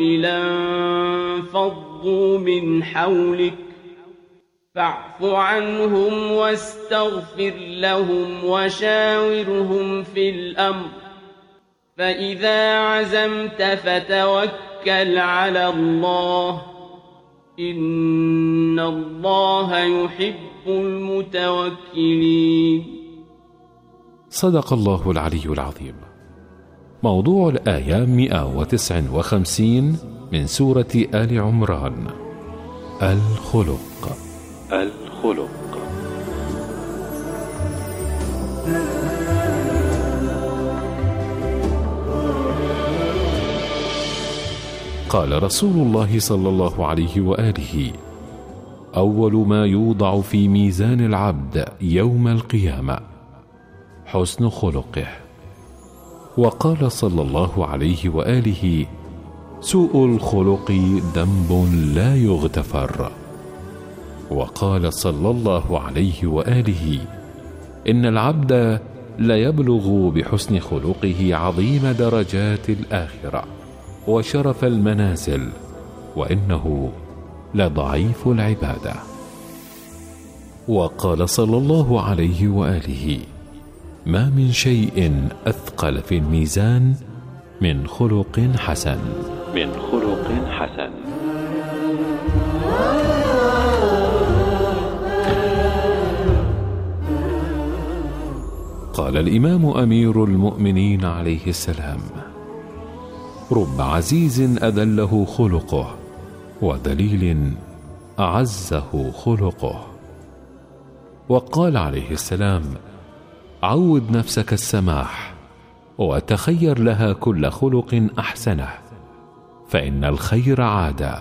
لانفضوا من حولك فاعف عنهم واستغفر لهم وشاورهم في الأمر فإذا عزمت فتوكل على الله إن الله يحب المتوكلين. صدق الله العلي العظيم. موضوع الآية مئة وتسعة وخمسين من سورة آل عمران. الخلق. الخلق. قال رسول الله صلى الله عليه وآله: أول ما يوضع في ميزان العبد يوم القيامة حسن خلقه. وقال صلى الله عليه وآله: سوء الخلق ذنب لا يغتفر. وقال صلى الله عليه وآله: إن العبد ليبلغ بحسن خلقه عظيم درجات الآخرة وشرف المنازل، وإنه لضعيف العبادة. وقال صلى الله عليه وآله: ما من شيء أثقل في الميزان من خلق حسن. من خلق حسن. قال الإمام أمير المؤمنين عليه السلام: رب عزيز أذله خلقه وذليل أعزه خلقه. وقال عليه السلام: عود نفسك السماح وتخير لها كل خلق أحسنه فإن الخير عادة.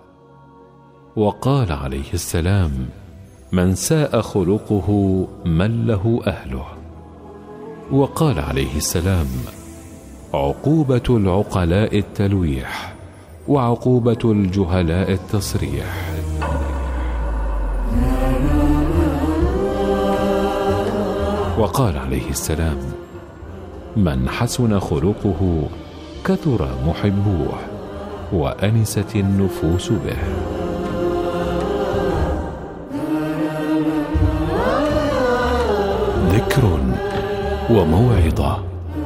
وقال عليه السلام: من ساء خلقه من له أهله. وقال عليه السلام: عقوبة العقلاء التلويح وعقوبة الجهلاء التصريح. وقال عليه السلام: من حسن خلقه كثر محبوه وأنست النفوس به. ذكر وموعظة.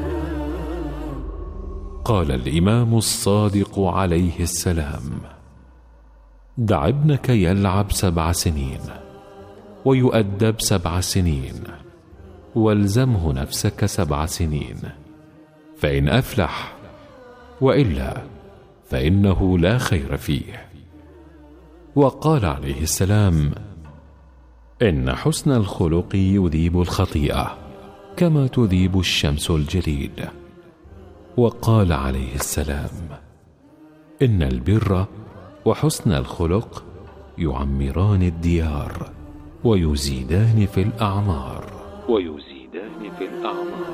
قال الإمام الصادق عليه السلام: دع ابنك يلعب سبع سنين ويؤدب سبع سنين والزمه نفسك سبع سنين فإن أفلح، وإلا فإنه لا خير فيه. وقال عليه السلام: إن حسن الخلق يذيب الخطيئة كما تذيب الشمس الجليد. وقال عليه السلام: إن البر وحسن الخلق يعمران الديار ويزيدان في الأعمار. ويزيدان في الأعمار.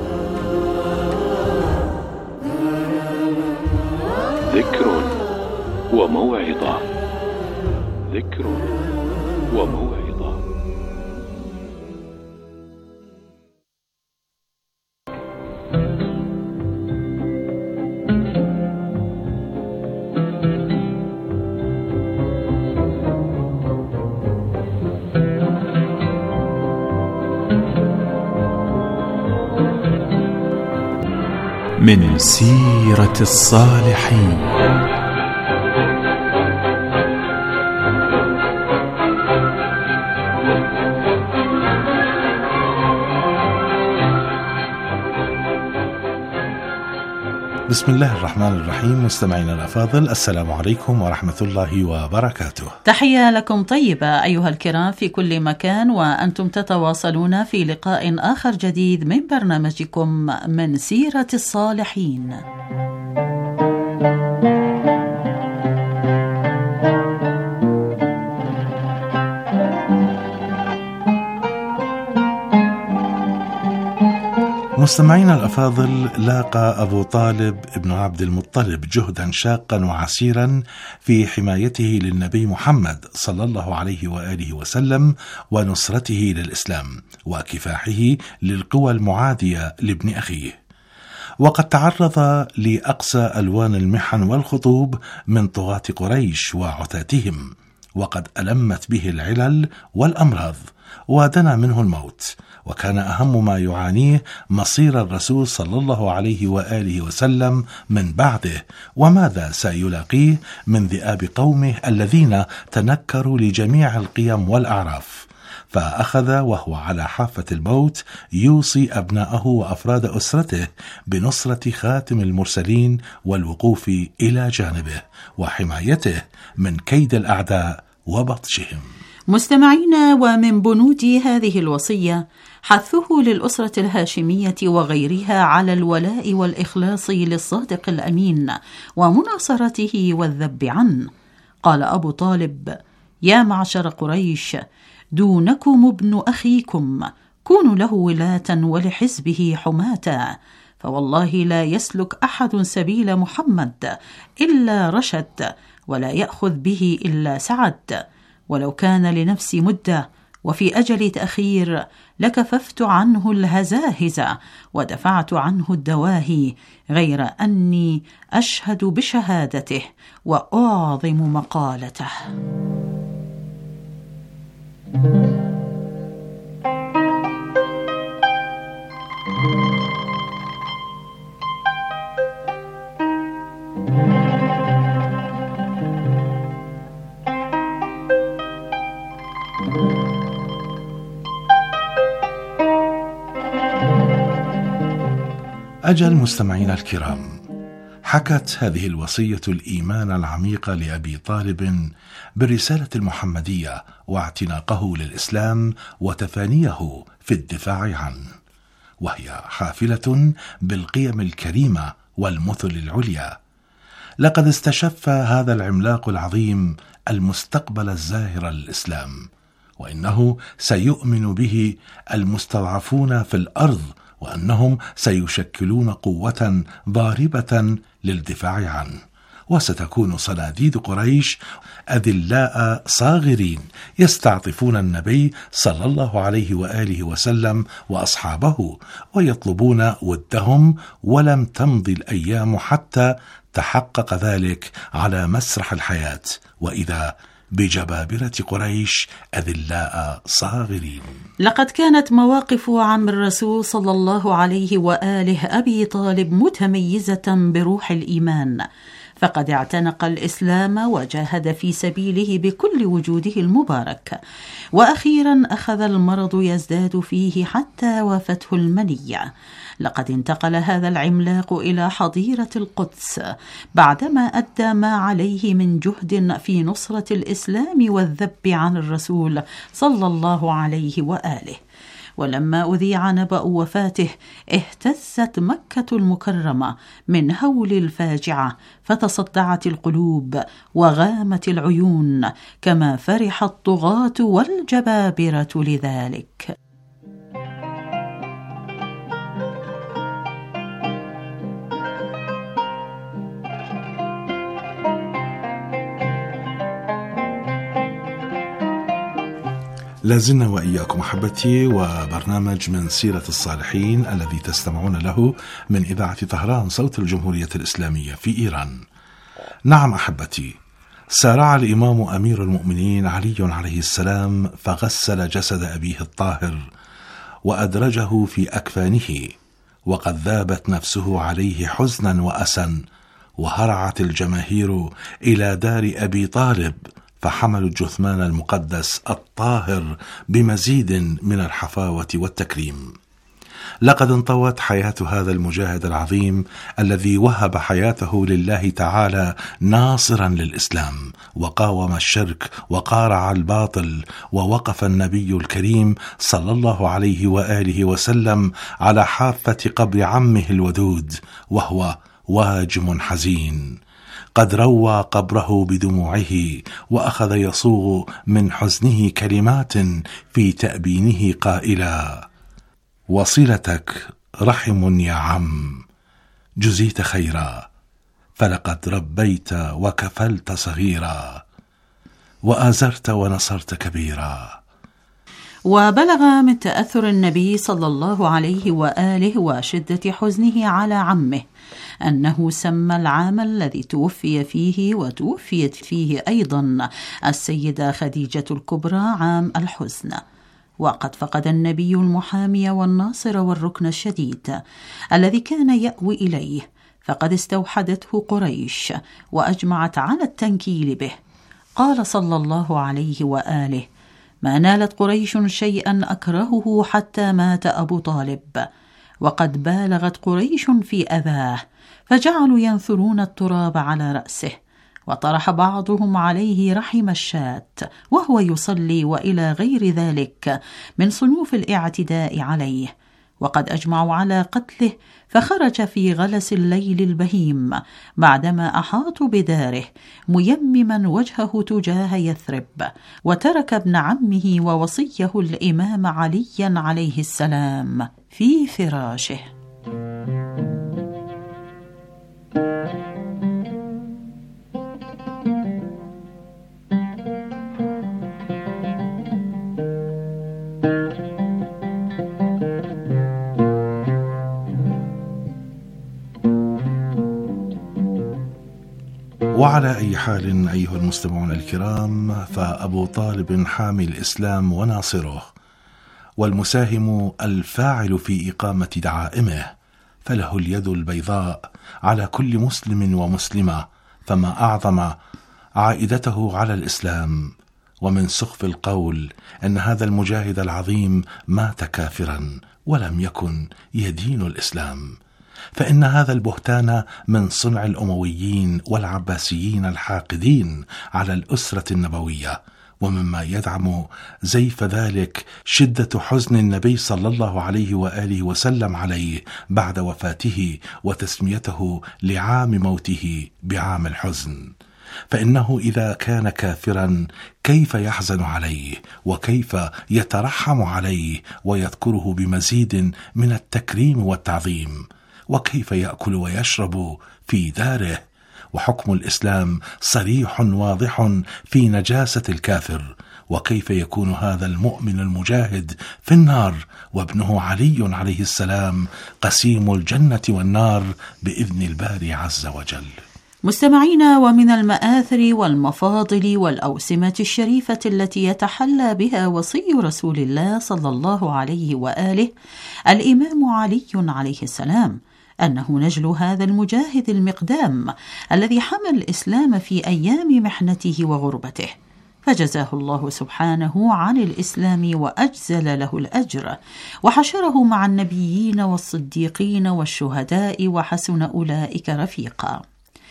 ذكر وموعظة. ذكر وموعظة. من سيرة الصالحين. بسم الله الرحمن الرحيم. مستمعينا الأفاضل، السلام عليكم ورحمة الله وبركاته. تحية لكم طيبة أيها الكرام في كل مكان، وأنتم تتواصلون في لقاء آخر جديد من برنامجكم من سيرة الصالحين. مستمعينا الأفاضل، لاقى أبو طالب ابن عبد المطلب جهدا شاقا وعسيرا في حمايته للنبي محمد صلى الله عليه وآله وسلم ونصرته للإسلام وكفاحه للقوى المعادية لابن أخيه، وقد تعرض لأقصى ألوان المحن والخطوب من طغاة قريش وعتاتهم، وقد ألمت به العلل والأمراض ودنا منه الموت، وكان أهم ما يعانيه مصير الرسول صلى الله عليه وآله وسلم من بعده، وماذا سيلاقيه من ذئاب قومه الذين تنكروا لجميع القيم والأعراف. فأخذ وهو على حافة الموت يوصي أبناءه وأفراد أسرته بنصرة خاتم المرسلين والوقوف إلى جانبه وحمايته من كيد الأعداء وبطشهم. مستمعين، ومن بنود هذه الوصية حثه للأسرة الهاشمية وغيرها على الولاء والإخلاص للصادق الأمين ومناصرته والذب عنه. قال أبو طالب: يا معشر قريش، دونكم ابن أخيكم، كونوا له ولاة ولحزبه حماة، فوالله لا يسلك أحد سبيل محمد إلا رشد، ولا يأخذ به إلا سعد، ولو كان لنفسي مدة وفي أجل تأخير لكففت عنه الهزاهز ودفعت عنه الدواهي، غير أني أشهد بشهادته وأعظم مقالته. أجل مستمعينا الكرام، حكت هذه الوصية الإيمان العميق لأبي طالب بالرسالة المحمدية واعتناقه للإسلام وتفانيه في الدفاع عنه، وهي حافلة بالقيم الكريمة والمثل العليا. لقد استشف هذا العملاق العظيم المستقبل الزاهر للإسلام، وإنه سيؤمن به المستضعفون في الأرض، وأنهم سيشكلون قوة ضاربة للدفاع عنه، وستكون صناديد قريش أذلاء صاغرين يستعطفون النبي صلى الله عليه وآله وسلم وأصحابه ويطلبون ودهم، ولم تمضي الأيام حتى تحقق ذلك على مسرح الحياة، وإذا بجبابرة قريش أذلاء صاغرين. لقد كانت مواقف عم الرسول صلى الله عليه وآله أبي طالب متميزة بروح الإيمان، فقد اعتنق الإسلام وجاهد في سبيله بكل وجوده المبارك، وأخيرا أخذ المرض يزداد فيه حتى وافته المنية. لقد انتقل هذا العملاق إلى حظيرة القدس بعدما أدى ما عليه من جهد في نصرة الإسلام والذب عن الرسول صلى الله عليه وآله. ولما أذيع نبأ وفاته اهتزت مكة المكرمة من هول الفاجعة، فتصدعت القلوب وغامت العيون، كما فرح الطغاة والجبابرة لذلك. لازلنا وإياكم أحبتي وبرنامج من سيرة الصالحين الذي تستمعون له من إذاعة طهران صوت الجمهورية الإسلامية في إيران. نعم أحبتي، سارع الإمام أمير المؤمنين علي عليه السلام فغسل جسد أبيه الطاهر وأدرجه في أكفانه، وقد ذابت نفسه عليه حزنا وأسا، وهرعت الجماهير إلى دار أبي طالب فحملوا الجثمان المقدس الطاهر بمزيد من الحفاوة والتكريم. لقد انطوت حياة هذا المجاهد العظيم الذي وهب حياته لله تعالى ناصرا للإسلام، وقاوم الشرك وقارع الباطل، ووقف النبي الكريم صلى الله عليه وآله وسلم على حافة قبر عمه الودود وهو واجم حزين، قد روى قبره بدموعه، وأخذ يصوغ من حزنه كلمات في تأبينه قائلا: وصلتك رحم يا عم جزيت خيرا، فلقد ربيت وكفلت صغيرا، وآزرت ونصرت كبيرا. وبلغ من تأثر النبي صلى الله عليه وآله وشدة حزنه على عمه أنه سمى العام الذي توفي فيه وتوفيت فيه أيضا السيدة خديجة الكبرى عام الحزن. وقد فقد النبي المحامي والناصر والركن الشديد الذي كان يأوي إليه، فقد استوحدته قريش وأجمعت على التنكيل به. قال صلى الله عليه وآله: ما نالت قريش شيئا أكرهه حتى مات أبو طالب. وقد بالغت قريش في أذاه، فجعلوا ينثرون التراب على رأسه، وطرح بعضهم عليه رحم الشاة وهو يصلي، وإلى غير ذلك من صنوف الاعتداء عليه. وقد أجمعوا على قتله، فخرج في غلس الليل البهيم بعدما أحاطوا بداره ميمما وجهه تجاه يثرب، وترك ابن عمه ووصيه الإمام عليا عليه السلام في فراشه. وعلى أي حال أيها المستمعون الكرام، فأبو طالب حامي الإسلام وناصره، والمساهم الفاعل في إقامة دعائمه، فله اليد البيضاء على كل مسلم ومسلمة، فما أعظم عائدته على الإسلام. ومن سخف القول أن هذا المجاهد العظيم مات كافرا ولم يكن يدين الإسلام، فإن هذا البهتان من صنع الأمويين والعباسيين الحاقدين على الأسرة النبوية، ومما يدعم زيف ذلك شدة حزن النبي صلى الله عليه وآله وسلم عليه بعد وفاته، وتسميته لعام موته بعام الحزن. فإنه إذا كان كافرا كيف يحزن عليه، وكيف يترحم عليه ويذكره بمزيد من التكريم والتعظيم، وكيف يأكل ويشرب في داره. وحكم الإسلام صريح واضح في نجاسة الكافر، وكيف يكون هذا المؤمن المجاهد في النار وابنه علي عليه السلام قسيم الجنة والنار بإذن الباري عز وجل. مستمعينا، ومن المآثر والمفاضل والأوسمة الشريفة التي يتحلى بها وصي رسول الله صلى الله عليه وآله الإمام علي عليه السلام أنه نجل هذا المجاهد المقدام الذي حمى الإسلام في أيام محنته وغربته، فجزاه الله سبحانه عن الإسلام وأجزل له الأجر، وحشره مع النبيين والصديقين والشهداء، وحسن أولئك رفيقا.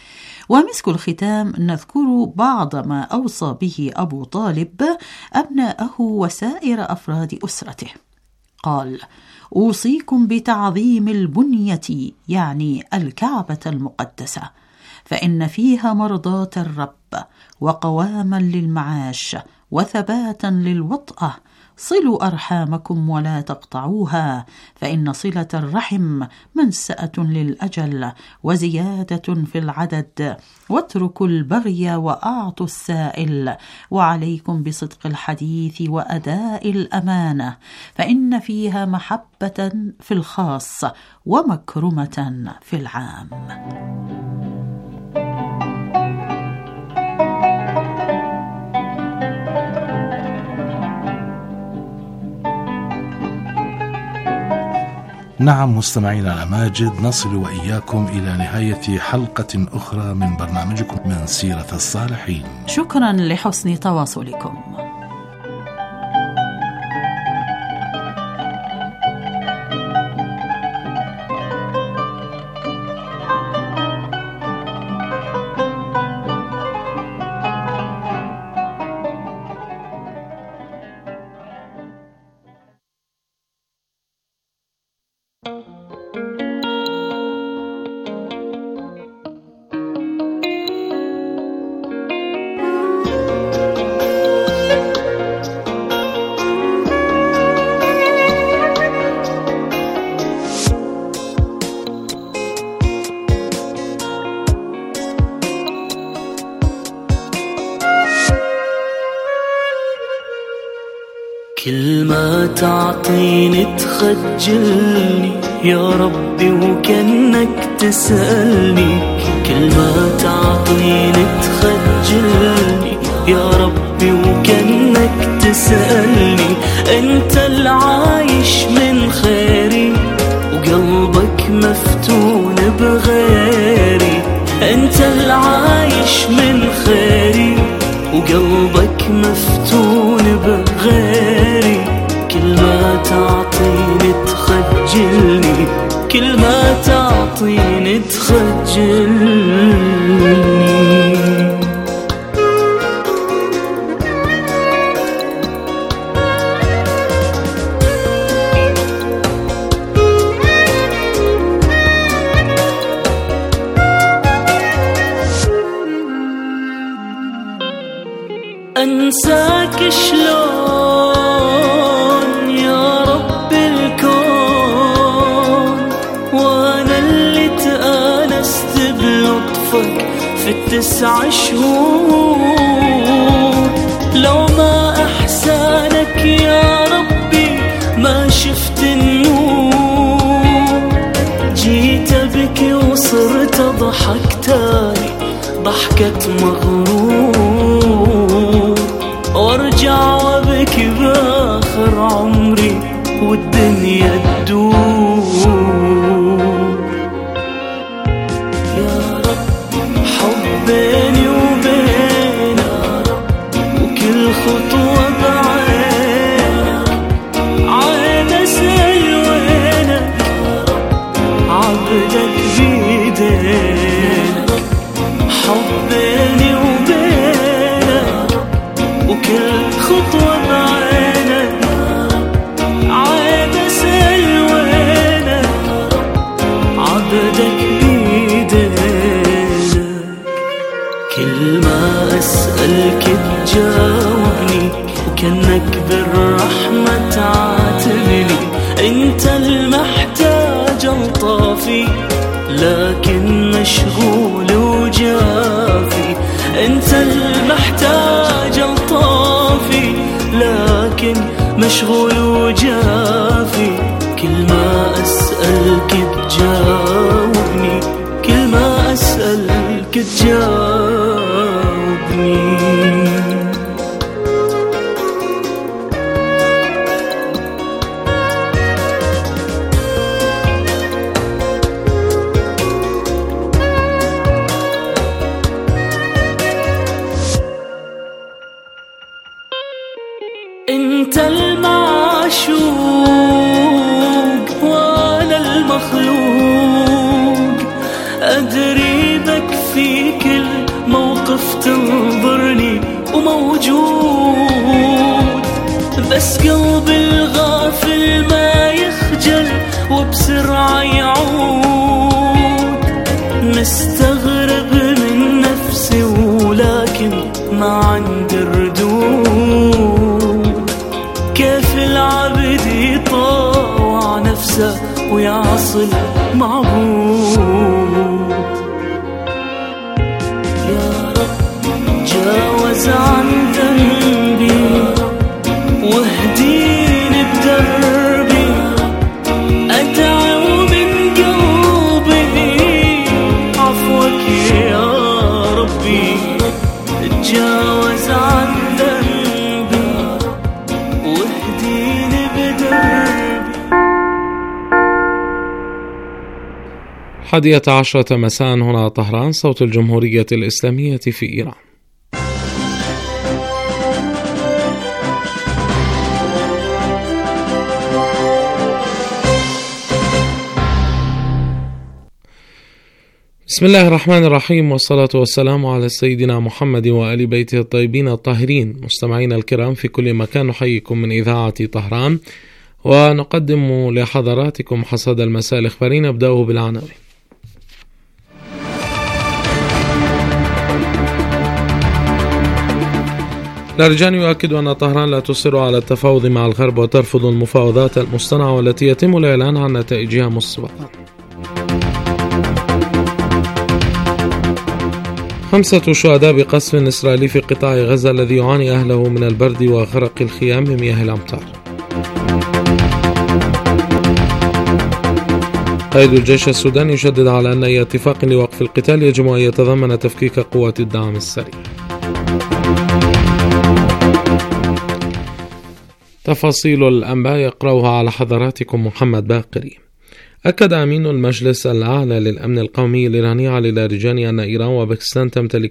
ومسك الختام نذكر بعض ما أوصى به أبو طالب أبناءه وسائر أفراد أسرته. قال: أوصيكم بتعظيم البنية، يعني الكعبة المقدسة، فإن فيها مرضاة الرب وقواما للمعاش وثباتا للوطأة. صلوا أرحامكم ولا تقطعوها، فإن صلة الرحم منسأة للأجل وزيادة في العدد. واتركوا البغي وأعطوا السائل، وعليكم بصدق الحديث وأداء الأمانة، فإن فيها محبة في الخاص ومكرمة في العام. نعم مستمعينا الأماجد، نصل وإياكم إلى نهاية حلقة أخرى من برنامجكم من سيرة الصالحين. شكرا لحسن تواصلكم. كل ما تعطيني تخجلني يا ربي وكأنك تسألني، كل ما تعطيني تخجلني يا ربي وكأنك تسألني. انت العايش من خيري وقلبك مفتون بغيري، انت العايش من خيري وقلبك مفتون بغيري. كل ما تعطيني تخجلني، كل ما تعطيني تخجلني. أنساك شلون يا رب الكون، وأنا اللي تآنست بلطفك في التسع شهور. لو ما أحسانك يا ربي ما شفت النور، جيت أبكي وصرت أضحك تاني ضحكة مغرور، وارجع وابكي باخر عمري والدنيا تدور. يا رب حب بيني وبينك وكل خطوة بعينك، عين اسأل وينك عبدك بيدينك. حب بيني وبينك وكل خطوة بعينك، عين اسأل وينك عبدك بيدينك. كل ما أسألك تجاوبني وكأنك بالرحمة تعاتبني. انت المحتاج الطافي لكن مشغول وجافي، انت المحتاج الطافي لكن مشغول وجافي. كل ما أسألك تجاوبني، كل ما أسألك تجاوبني. انت المعشوق وانا المخلوق، ادري بك في كل موقف تنظرني وموجود، بس قلبي الغافل ما يخجل وبسرعة يعود. مستغرب من نفسي ولكن ما عندي ردود، كيف العبد يطاوع نفسه ويعصي معبود. يا رب جاوز عن ذنبي واهديني بدربي، أدعو من قلبي عفوك يا ربي. تجاوز عن ذنبي واهديني بدربي. حادية عشرة مساء هنا طهران، صوت الجمهورية الإسلامية في إيران. بسم الله الرحمن الرحيم، والصلاة والسلام على سيدنا محمد وآل بيته الطيبين الطاهرين. مستمعينا الكرام في كل مكان، نحييكم من إذاعة طهران ونقدم لحضراتكم حصاد المساء الإخباري. نبدأه بالعناوين. الأرجان يؤكد أن طهران لا تصر على التفاوض مع الغرب وترفض المفاوضات المصطنعة والتي يتم الإعلان عن نتائجها مسبقا. خمسة شهداء بقصف إسرائيلي في قطاع غزة الذي يعاني أهله من البرد وغرق الخيام بمياه الأمطار. قائد الجيش السوداني يشدد على أن أي اتفاق لوقف القتال يجب أن يتضمن تفكيك قوات الدعم السريع. تفاصيل الأنباء يقرأها على حضراتكم محمد باقري. أكد أمين المجلس الأعلى للأمن القومي الإيراني علي لاریجانی أن إيران وباكستان تمتلك